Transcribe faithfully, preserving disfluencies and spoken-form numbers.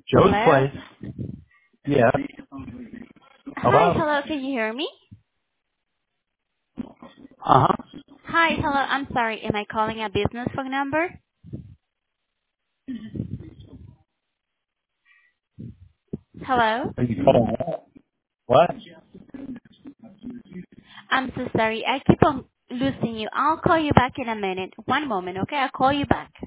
Joe's Hello? place. Yes. Hi, Hello. hello, can you hear me? Uh huh. Hi, hello, I'm sorry, am I calling a business phone number? Hello? Are you calling what? What? I'm so sorry, I keep on losing you. I'll call you back in a minute. One moment, okay? I'll call you back.